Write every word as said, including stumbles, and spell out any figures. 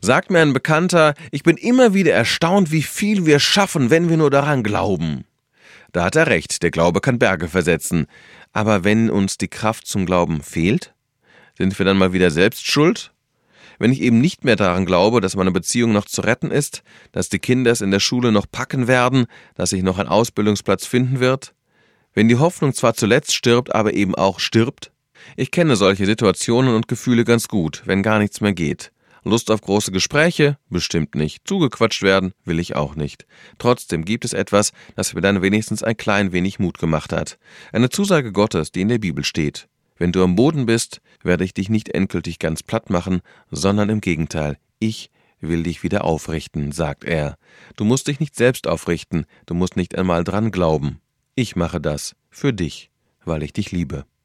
Sagt mir ein Bekannter, ich bin immer wieder erstaunt, wie viel wir schaffen, wenn wir nur daran glauben. Da hat er recht, der Glaube kann Berge versetzen. Aber wenn uns die Kraft zum Glauben fehlt, sind wir dann mal wieder selbst schuld? Wenn ich eben nicht mehr daran glaube, dass meine Beziehung noch zu retten ist, dass die Kinder es in der Schule noch packen werden, dass sich noch ein Ausbildungsplatz finden wird? Wenn die Hoffnung zwar zuletzt stirbt, aber eben auch stirbt? Ich kenne solche Situationen und Gefühle ganz gut, wenn gar nichts mehr geht. Lust auf große Gespräche? Bestimmt nicht. Zugequatscht werden? Will ich auch nicht. Trotzdem gibt es etwas, das mir dann wenigstens ein klein wenig Mut gemacht hat. Eine Zusage Gottes, die in der Bibel steht. Wenn du am Boden bist, werde ich dich nicht endgültig ganz platt machen, sondern im Gegenteil, ich will dich wieder aufrichten, sagt er. Du musst dich nicht selbst aufrichten, du musst nicht einmal dran glauben. Ich mache das für dich, weil ich dich liebe.